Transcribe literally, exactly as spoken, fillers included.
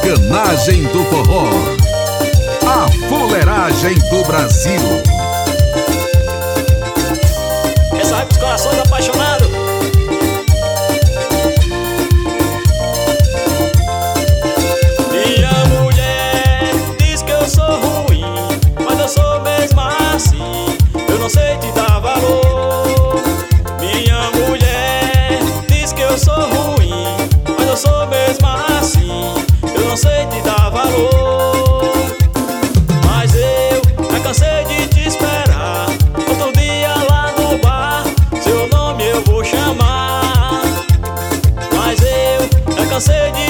Engrenagem do Forró, a fuleiragem do Brasil. Essa vai pros corações apaixonados. Minha mulher diz que eu sou ruim, mas eu sou mesmo assim. Eu não sei te dar valor. Minha mulher diz que eu sou ruim, mas eu sou mesmo assim. Eu não sei te dar valor. Mas eu já cansei de te esperar. Outro dia lá no bar, seu nome eu vou chamar. Mas eu já cansei de